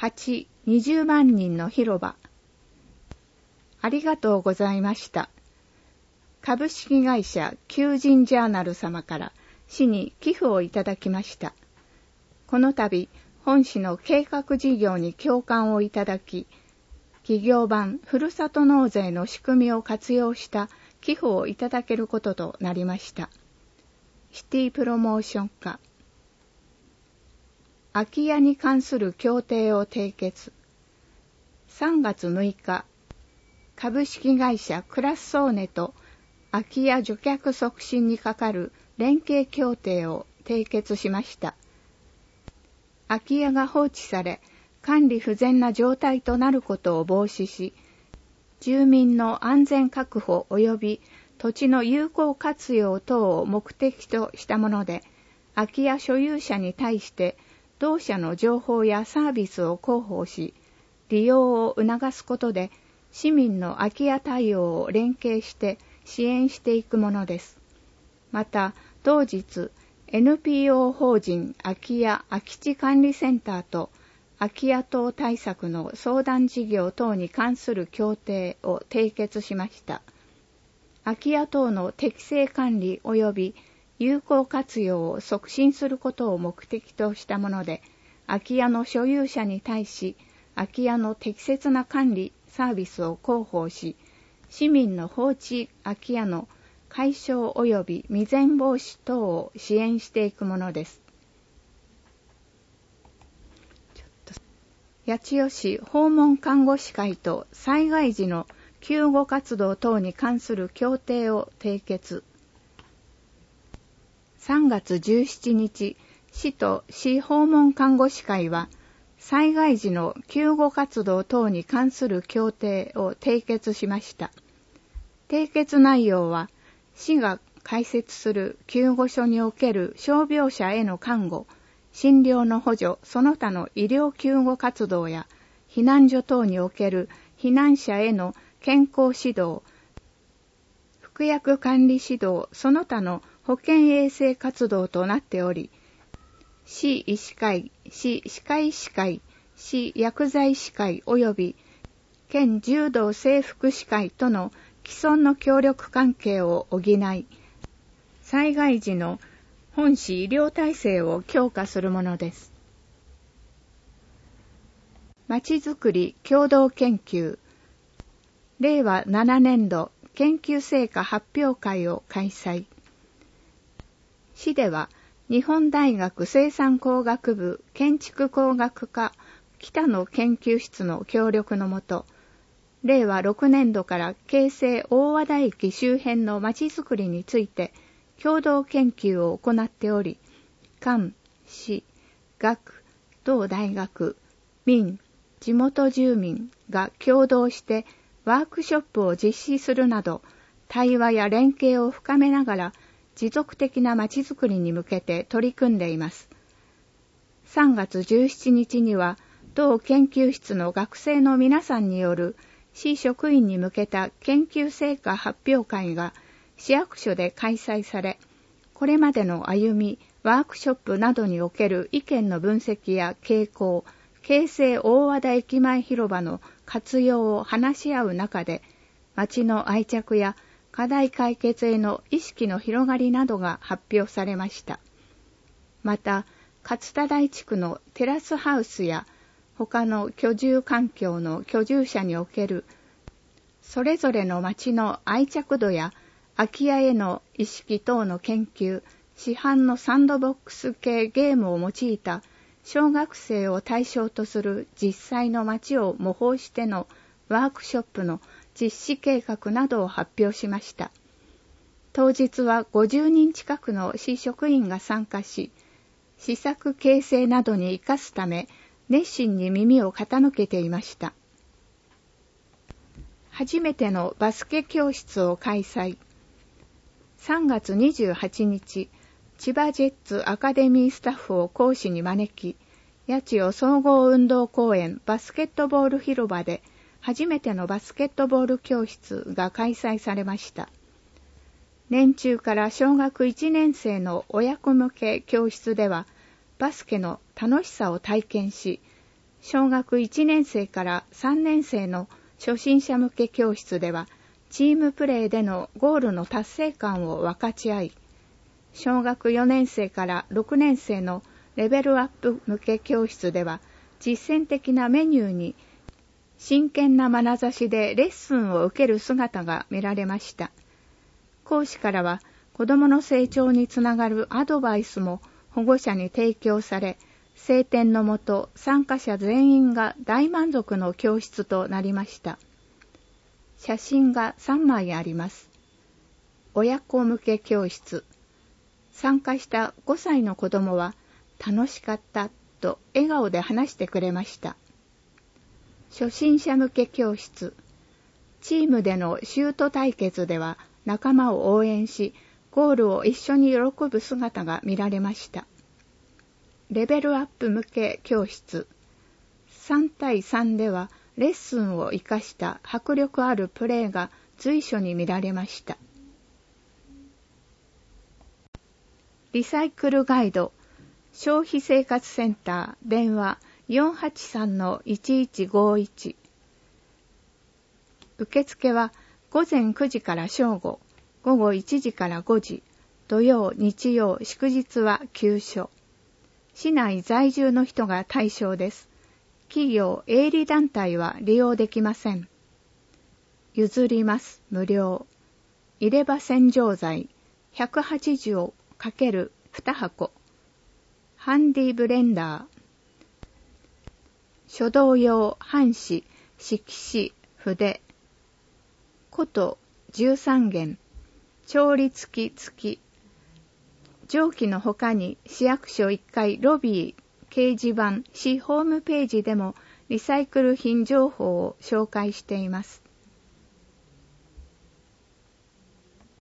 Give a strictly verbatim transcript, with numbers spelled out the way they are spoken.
はち、にじゅうまんにんの広場。ありがとうございました。株式会社求人ジャーナル様から市に寄付をいただきました。この度、本市の計画事業に共感をいただき、企業版ふるさと納税の仕組みを活用した寄付をいただけることとなりました。シティプロモーション課。空き家に関する協定を締結。さんがつむいか、株式会社クラッソーネと空き家除却促進に係る連携協定を締結しました。空き家が放置され、管理不全な状態となることを防止し、住民の安全確保及び土地の有効活用等を目的としたもので、空き家所有者に対して同社の情報やサービスを広報し、利用を促すことで、市民の空き家対応を連携して支援していくものです。また、同日、エヌピーオー 法人空き家空き地管理センターと空き家等対策の相談事業等に関する協定を締結しました。空き家等の適正管理及び有効活用を促進することを目的としたもので、空き家の所有者に対し、空き家の適切な管理、サービスを広報し、市民の放置空き家の解消及び未然防止等を支援していくものです。八千代市訪問看護師会と災害時の救護活動等に関する協定を締結。さんがつじゅうしちにち、市と市訪問看護師会は、災害時の救護活動等に関する協定を締結しました。締結内容は、市が開設する救護所における傷病者への看護、診療の補助、その他の医療救護活動や、避難所等における避難者への健康指導、服薬管理指導、その他の保健衛生活動となっており、市医師会、市歯科医師会、市薬剤師会及び県柔道整復師会との既存の協力関係を補い、災害時の本市医療体制を強化するものです。まちづくり共同研究、れいわななねんど研究成果発表会を開催。市では、日本大学生産工学部建築工学科北野研究室の協力のもと、れいわろくねんどから京成大和田駅周辺のまちづくりについて共同研究を行っており、官、市、学、同大学、民、地元住民が共同してワークショップを実施するなど、対話や連携を深めながら持続的なまちづくりに向けて取り組んでいます。さんがつじゅうしちにちには、同研究室の学生の皆さんによる市職員に向けた研究成果発表会が市役所で開催され、これまでの歩み、ワークショップなどにおける意見の分析や傾向、京成大和田駅前広場の活用を話し合う中で、街の愛着や課題解決への意識の広がりなどが発表されました。また、勝田台地区のテラスハウスや他の居住環境の居住者におけるそれぞれの街の愛着度や空き家への意識等の研究、市販のサンドボックス系ゲームを用いた小学生を対象とする実際の街を模倣してのワークショップの実施計画などを発表しました。当日はごじゅうにん近くの市職員が参加し、施策形成などに生かすため熱心に耳を傾けていました。初めてのバスケ教室を開催。さんがつにじゅうはちにち、千葉ジェッツアカデミースタッフを講師に招き、八千代総合運動公園バスケットボール広場で初めてのバスケットボール教室が開催されました。年中から小学いちねんせいの親子向け教室では、バスケの楽しさを体験し、 小学いちねん生からさんねん生の初心者向け教室では、チームプレーでのゴールの達成感を分かち合い、小学よねん生からろくねん生のレベルアップ向け教室では、実践的なメニューに真剣な眼差しでレッスンを受ける姿が見られました。講師からは、子どもの成長につながるアドバイスも保護者に提供され、晴天のもと参加者全員が大満足の教室となりました。写真がさんまいあります。親子向け教室。参加したごさいの子供は楽しかったと笑顔で話してくれました。初心者向け教室。チームでのシュート対決では仲間を応援し、ゴールを一緒に喜ぶ姿が見られました。レベルアップ向け教室。さんたいさんではレッスンを生かした迫力あるプレーが随所に見られました。リサイクルガイド。消費生活センター電話 よんはちさんのいちいちごいち。受付は午前くじから正午、午後いちじからごじ、土曜、日曜、祝日は休所。市内在住の人が対象です。企業、営利団体は利用できません。譲ります、無料。入れ歯洗浄剤ひゃくはちじゅうかけるにはこ。ハンディブレンダー。書道用半紙、色紙、筆。琴じゅうさんげん。調理付き付き。上記の他に市役所いっかいロビー、掲示板、市ホームページでもリサイクル品情報を紹介しています。